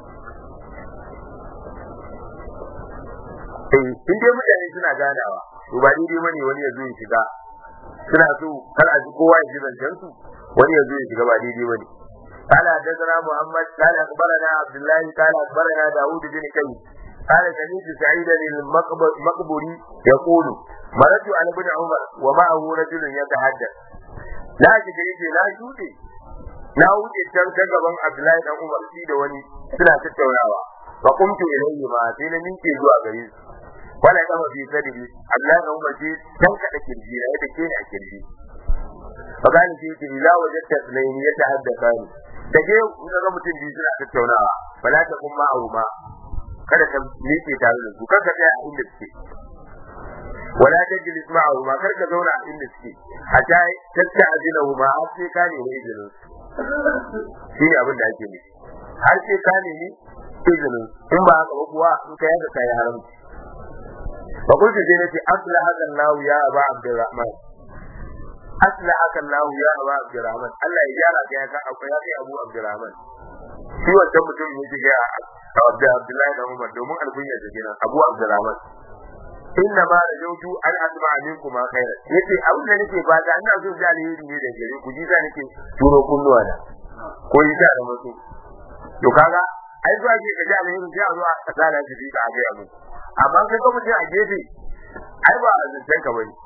[SPEAKER 1] in dai mutane suna ganawa to ba daidai bane wani ya zo ya shiga suna so kar a ji kowa ya ji zancen su wani ya zo ya shiga ba daidai bane قال حدثنا محمد قال اخبرنا عبد الله قال اخبرنا داوود بن كيس قال سمعت سعيدا المقبري يقول مررت على ابن عمر ومعه رجل يتحدث لا تجري لا شوتي na wuce can ta gaban Abdullahi dan Umar shi da wani suna tattaunawa fa qumtu ilayhi ma sai na minke zuwa gare su wala kama fi sadri Abdullahi dan Umar shi dan kada kirji na yadda ke ne a kirji fa gani shi ce ila wajadta sulayni ya tahaddatha ni dage in ga mutum biyu suna tattaunawa fala ta kuma auma kada ka miƙe tare da su kar ka tsaya a inda suke wala tajlis ma'ahu ma kar ka zauna a inda suke hatta tatta'dinahu ma har sai ka nemi izinin shi ne abin da ake nufi har sai ka nemi izinin in ba haka ba kuwa in ka yanka kai haram fa kullu dai nace aslahaka Allah ya Aba Abdurrahman aslahaka Allah ya Aba Abdurrahman Allah ya gyara ka ya ka akwai ya kai Abu Abdurrahman shi wannan mutum ne ji ga Abdullahi da Umar domin alkunya da kenan Abu Abdurrahman inna ma rajautu an asma minkum ma khaira yace abin da nake fata ina so ji alheri ne da gare ku ji za nake turo kunnuwa da ko yi da mutu to kaga ai zuwa ke ga alheri sai a zo a tsara shi da a ga mu amma kai kuma mutum a gefe ai ba zancen ka bane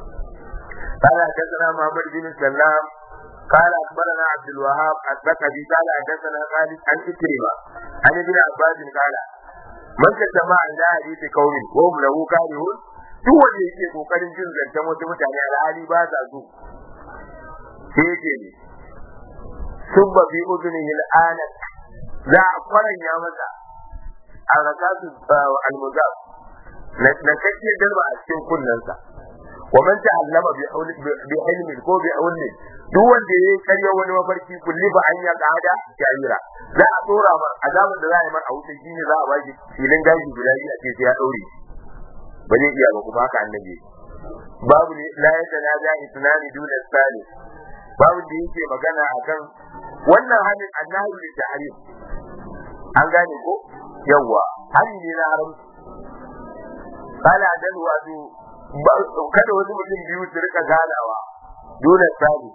[SPEAKER 1] قال حدثنا محمد بن سلام قال اخبرنا عبد الوهاب الثقفي قال حدثنا خالد عن إكرمة عن ابن عباس قال من كتما عند حديث قوم وهم له كارهون duk wanda yake kokarin jin zancen wasu mutane alhali ba sa so sai yake ne subba fi udunihi al'ana za a faranya masa arakatu al-muzab na kake dalma a cikin kunnansa wa man ta'allama bi ilmi ko bi ilmi duk wanda yayi karya wani mafarki kulli ba an ya kada shayira za a tsora mar azaban da za a yi mar a wuce shine za a baki filin gashi guda biyu a ce sai ya daure ba zai iya ba kuma haka annabi babu ne la yatanaja itnani duna sali babu da yake magana akan wannan hadin annahi li tahrim an gane ko yawa hali ne na haram kala dan wato kada wasu mutum biyu su rika ganawa dole sali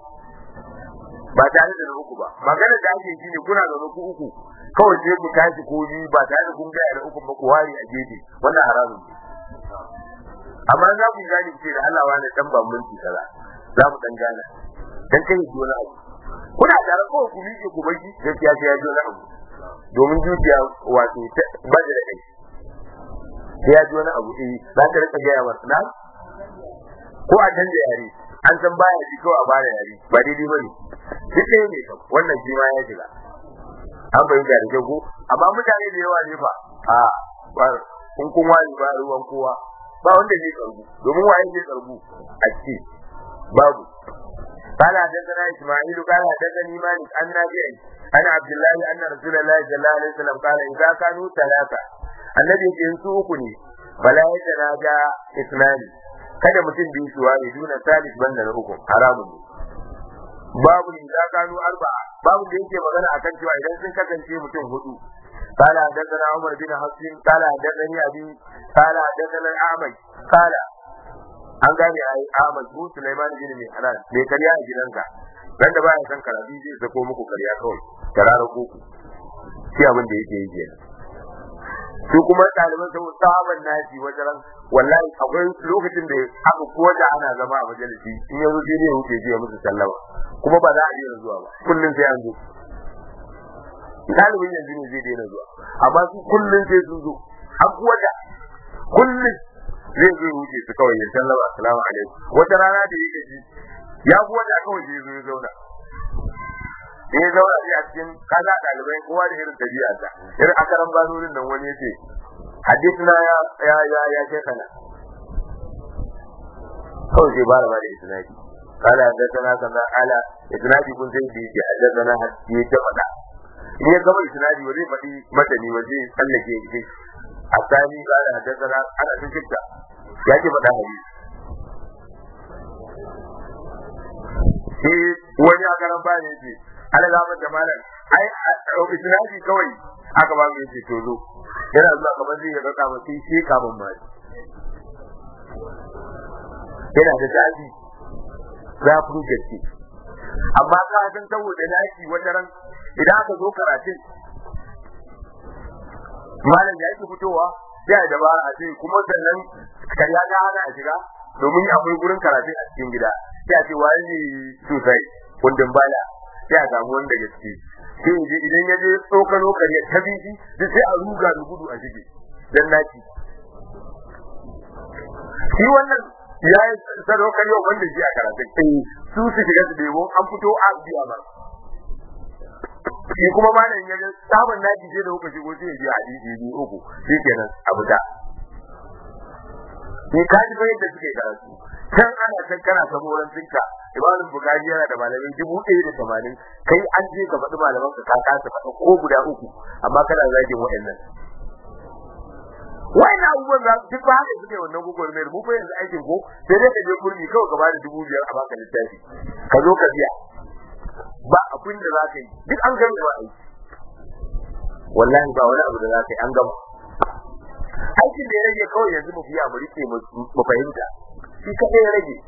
[SPEAKER 1] ba tare da uku ba magana da ake shine kuna da uku kawai sai ku tashi ko biyu ba tare da kun ga da uku ba ku wari a gefe wannan haramun ne amma za ku gani ce da Allah wani dan ban minti kaza za mu dan gana dan kai ji wani abu kuna tare ko ku miƙe ku baki gaskiya sai ya ji wani abu domin zuciya wato ba da kai sai ya ji wani abu za ka rika gaya masa na ko a canja yare an san baya ji ko a bada yare ba daidai bane duk ɗaya ne kam wannan shi ma ya shiga an fahimta da kyau ko amma mutane da yawa ne fa kun kun wani ba ruwan kowa ba wanda zai karbu domin waye zai karbu a ciki babu قال حدثنا اسماعيل قال حدثني مالك عن نافع عن عبد الله ان رسول الله صلى الله عليه وسلم قال اذا كانوا ثلاثه النبي يقول su uku ne bala yatanaja isnani kada mutum biyu su ware duna salis banda na uku haramun ne babu idza kanu arba'a babu da yake magana akan cewa idan sun kasance mutum hudu قال حدثنا عمر بن حفص قال حدثني ابي قال حدثنا الاعمش قال an gane ai Ahmad bin Sulaiman bin Mihran bai kariya a gidanka dan da baya san karabi zai sako muku kariya kawai tarara koko shi abin da yake yi kenan su kuma ɗaliban sun sahaban naji wajen wallahi akwai lokacin da aka koda ana zama a majalisi in yanzu sai ne wuce ji musu sallama kuma ba za a daina zuwa ba kullun sai an zo ɗalibin yanzu ne zai daina zuwa amma su kullun sai sun zo an koda kullun zai zo wuce su kawai ya sallama assalamu alaikum wata rana da yake ji ya fi wanda kawai zai zo ya zauna sai a cikin kaza ɗalibai kowa da irin tabi'a ta irin akaran banorin nan wani yace hadithna ya shekana kawai sai bara da isnadi kala haddathana kaza ala isnadi kun sai bi haddathana hadisi ta fada in ya gaba isnadi wani fadi matani waje tsallake shi asali kala haddathana ana cikin ta yake fada hadisi sai wani akaran bani yace ala zaman da malam ai isnadi kawai aka ba mu yace to zo yana zuwa kamar zai ga kama sai shi kamun ma yana da dadi za ku gaske amma ka san saboda laki wata ran idan aka zo karatun malam ya yi fitowa sai da ba a ce kuma sannan kariya ga hana a shiga domin akwai gurin karatun a cikin gida sai a ce wani sosai kundin bala sai a samu wanda gaske sai je idan ya je tsokano kariya ta biji sai a ruga da gudu a shige dan naci shi wannan ya yi sadaukar yau wanda shi a karatun su shiga su debo an fito a biya ba shi kuma malam ya ga sabon naci sai da kuka shigo sai ya ji hadisi biyu uku shi kenan abu da ni ka ji bayan da suke karatu kan ana kankana ta moran tinka imanin bukari yana da malamai 1,080 kai an je ka faɗi malaman ka kasa faɗa ko guda uku amma kana zagin waɗannan abubuwan za su duk ba haka suke wannan gugurmiyar mu fa yanzu aikin ko sai dai ka je kurmi kawai ka bada 5,000 a baka littafi ka zo ka biya ba abin da za ka yi duk an gama ba aiki wallahi ba wani abu da za ka yi an gama aikin da ya rage kawai yanzu mu biya mu rike mu fahimta shi kadai ya rage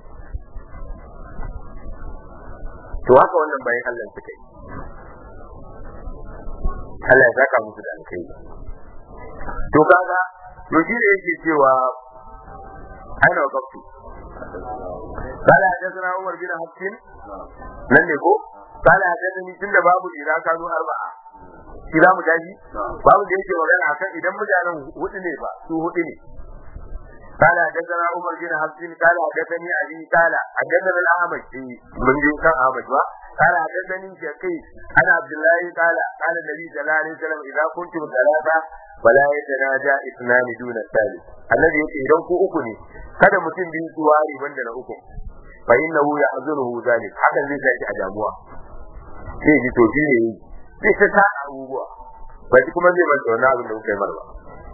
[SPEAKER 1] to haka wannan bayan Allah suka yi Allah ya saka musu da alkai to kaga to shi ne yake cewa aina wakaftu kala hadathana Umar bin Hafsin nan ne ko kala hadathani tunda babu idan kanu arba'a shi za mu daji babu da yake magana akan idan mutanen hudu ne ba su hudu ne قال حدثنا عمر بن حفص قال حدثني ابي قال حدثنا الاعمش من كان اعمش قال حدثني شقيق انا عبد الله قال قال النبي صلى الله عليه وسلم اذا كنتم ثلاثه فلا يتناجى اثنان دون الثالث الذي yake idan ku uku ne kada mutum biyu su wari banda na uku fa innahu yahzunuhu zalik hakan zai saki a damuwa sai ji to shine sai ta abubuwa ba kuma zai manta wannan abin da kuka yi marba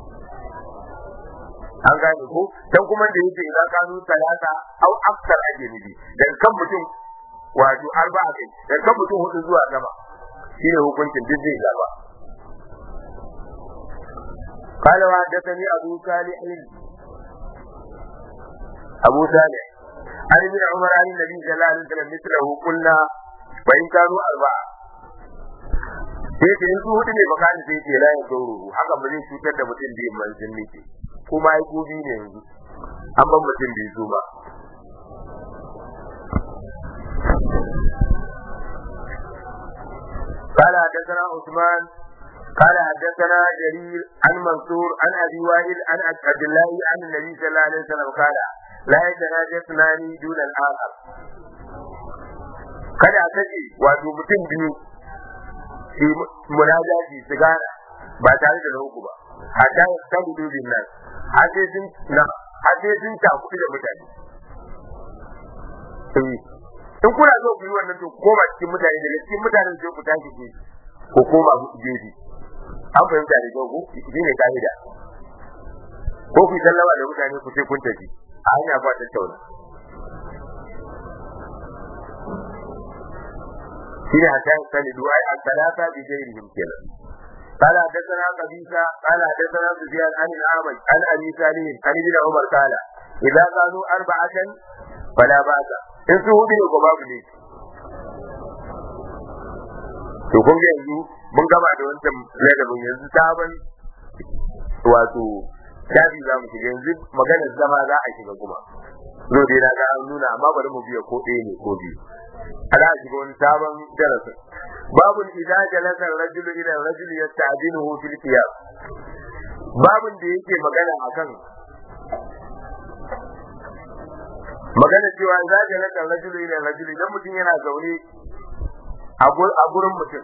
[SPEAKER 1] an gane ko dan kuma da yake idan kanu talata au aksar ake nufi dan kan mutum wato arba'a kai dan kan mutum hudu zuwa sama shine hukuncin duk zai gaba قال وحدثني أبو صالح عن ابن عمر عن النبي صلى الله عليه وسلم مثله قلنا وإن كانوا أربعة sai ke su hudu ne bakani sai ke layin gauru haka ba zai cutar da mutum biyu manzin nake kuma ai gobi ne yanzu an ban mutum biyu su ba قال حدثنا عثمان قال حدثنا جرير عن منصور عن ابي وائل عن عبد الله عن النبي صلى الله عليه وسلم قال لا يتناجى اثنان دون الاخر kada a kace wato mutum biyu shi munajaji su gana ba tare da uku ba hatta ta gudu bin nan hace sun ta kuɗi da mutane in kuna zo ku yi wannan to koma cikin mutane da cikin mutanen sai ku tashi ku koma gefe an fahimta da kyau shi ne ka'ida ko ku sallama da mutane ku sai kun tafi a hanya ba tattauna shi ne hatta sani du'ai al-salata bi ghairihim kenan قال حدثنا قبيصة قال حدثنا سفيان عن الأعمش عن أبي سالم عن ابن عمر قال إذا كانوا أربعة فلا بأس إن سهودي وباب لي to kun ga yanzu mun gaba da wancan ladabin yanzu sabon wato shafi za mu shiga yanzu maganar zama za a shiga kuma zo dai na ga an nuna amma bari mu biya ko ɗaya ne ko biyu ala shiga wani sabon darasin babun idza jalasa ar-rajul ila ar-rajul yasta'dinuhu fil qiyam babun da yake magana akan magana cewa idza jalasa ar-rajul ila ar-rajul idan mutum yana zaune a gurin mutum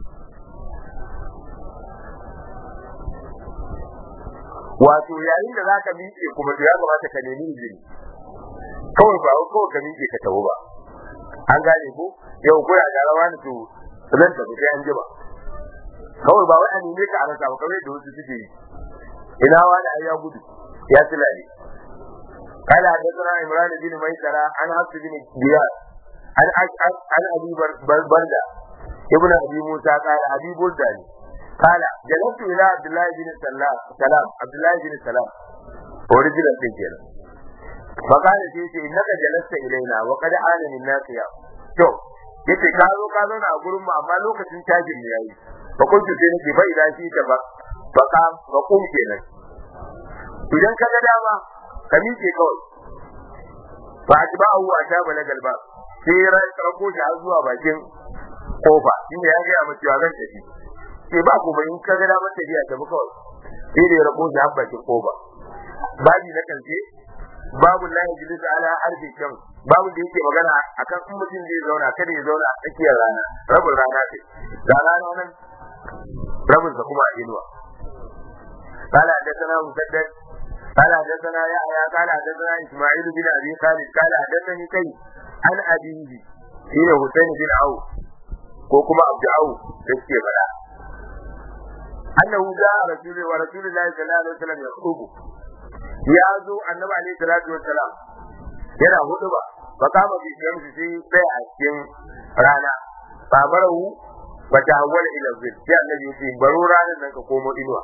[SPEAKER 1] wato yayin da zaka miƙe kuma ya kamata ka nemi izini kawai ba kawai ka miƙe ka tawo ba an gane ko yau ko ya rawa ne to zan tafi sai an jima kawai ba wai an neme ka a rasa ba kawai da wasu suke yi ina wani ayya gudu ya tilale قال حدثنا عمران بن ميسرة عن حفص بن ديار عن أبي بردة ابن أبي موسى قال أبي برداني قال جلست إلى عبد الله بن سلام ورجل السجن فقال سيدي إنك جلست إلينا وقد آن من الناس يا تو yace ka zauna a gurin mu amma lokacin tajin ne yayi fa kuntu sai nake fa idan shi ta ba kun kenan idan ka ga dama ka miƙe kawai fa atba'u wa ta balagal ba sai rako shi har zuwa bakin kofa shine ya ga mu cewa zan tafi sai ba ku in ka ga dama tafiya ta kawai sai da rako shi har bakin kofa babi na kalce babu la yajlis ala ardi kam babu da yake magana akan in mutum zai zauna kada ya zauna a tsakiyar rana rabin rana ce da rana nan rabin sa kuma a inuwa قال حدثنا مسدد قال حدثنا يحيى قال حدثنا اسماعيل بن ابي خالد قال حدثني كي عن ابيه شيخ حسين بن عوف ko kuma abdu au yake bada annahu ja rasulullahi sallallahu alaihi wasallam ya khutubu ya zo annabi alaihi salatu wassalam yana hutuba fa kama bi shamsi sai a cikin rana fa barahu fa tahawwala ila zil ya annabi yace baro ranan nan ka komo inuwa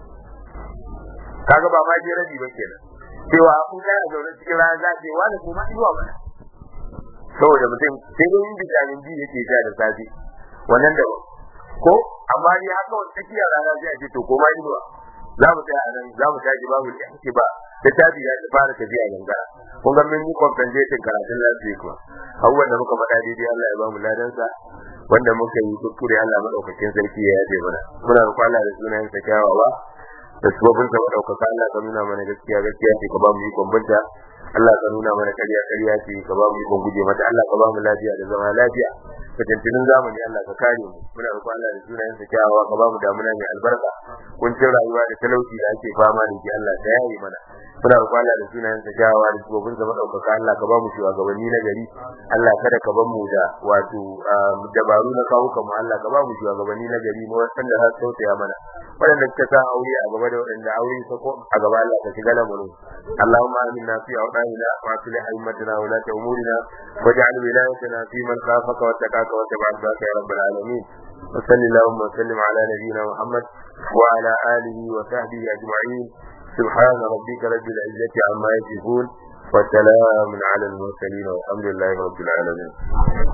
[SPEAKER 1] kaga ba ma je rabi ba kenan cewa kun kana zaune cikin rana za ce wani kuma inuwa ba saboda mutum sai dai yin vitamin D yake ja da safi wannan da ko amma ni haka wani tsakiyar rana zai ce to koma inuwa za mu tsaya nan za mu tashi babu yanki ba da tabi ya fara tafiya gangara kun ga mun yi compensation karatun lafiya kuma abubuwan da muka faɗa daidai Allah ya ba mu ladansa wanda muka yi kuskure Allah madaukakin sarki ya yaje mana muna roƙon Allah da sunayen sa kyawawa da sababin sa madaukaka Allah ka nuna mana gaskiya gaskiya ce ka ba mu ikon binta Allah ka nuna mana ƙarya ƙarya ce ka ba mu ikon guje mata Allah ka ba mu lafiya da zama lafiya ka tantinin zamani Allah ka kare mu muna roƙon Allah da sunayen sa kyawawa ka ba mu damuna mai albarka kuncin rayuwa da talauci da ake fama da shi Allah ka yaye mana muna roƙon Allah da sunayen sa kyawawa da sababin sa madaukaka Allah ka ba mu shugabanni na gari Allah kada ka bar mu da wato dabaru na kawo mu Allah ka ba mu shugabanni na gari mu wanda za su tausaya mana waɗanda suka sa aure a gaba da waɗanda aure su ko a gaba Allah ka shiga lamarin Allahumma aminna fi awdanina wa aslih a'immatina wa la umurina waj'al wilayatina fi man khafaka wa taqaka wa tabaraka ya rabbal alamin wa sallallahu wa sallim ala nabiyyina Muhammad wa ala alihi wa sahbihi ajma'in subhana rabbika rabbil izzati amma yasifun wa salamun ala al mursalin walhamdulillahi rabbil alamin